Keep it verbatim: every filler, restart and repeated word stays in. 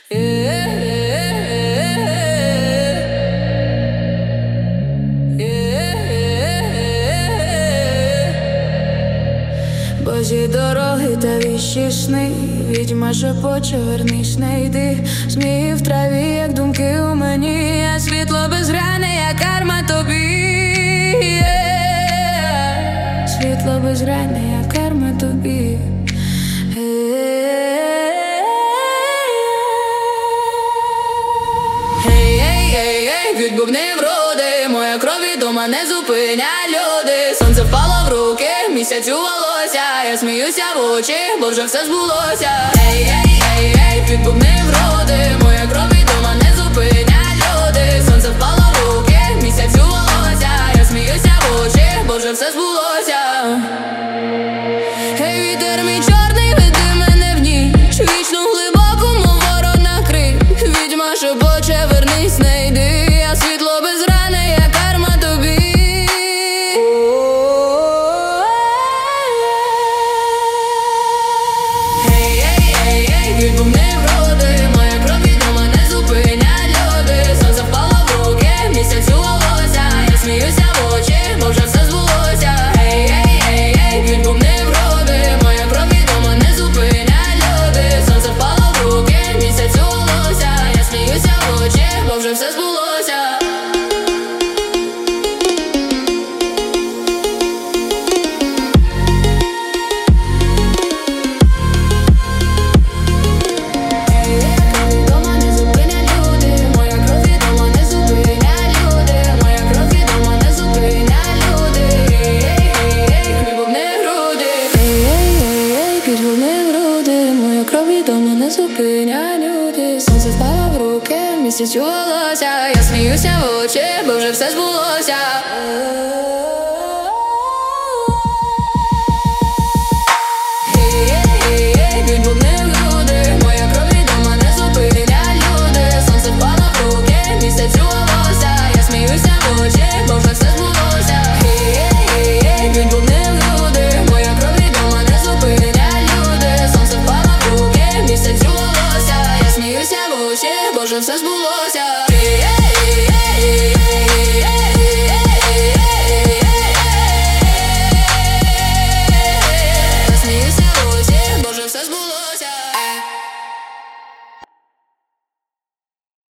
Божі дороги та віщі сни, відьма шепоче, вернись, не йди. Змії в траві, як думки у мені, а світло безгране, як карма тобі. Світло безгране, як карма тобі. Б'ють бубни в груди, моя кров відома, не зупиня люди. Сонце впало в руки, місяць у волосся, я сміюся в очі, бо вже все збулося. Ей, ей, ей, ей, б'ють бубни в груди, моя кров відома, не зупиня люди. Сонце впало в руки, місяць у волосся, я сміюся в очі, бо вже все збулося. Ей, вітер мій чорний, веди мене в ніч, вічну глибоку, мов ворона крик. Відьма шепоче, вернись, не йди. Світло безгране, як карма тобі. Ей, ей, ей, ей, б'ють бубни в груди, моя кров відома, не зупиня люди. Сонце впало в руки, місяць у волосся, я сміюся в очі, бо вже все збулося. Ей, ей, ей, ей, б'ють бубни в груди, моя кров відома, не зупиня люди. Сонце впало в руки, місяць у волосся, я сміюся в очі, бо вже все збулося. Не зупиняй люди, сонце впало в руки, місяць у волосся, я сміюся в очі, бо вже все збулося.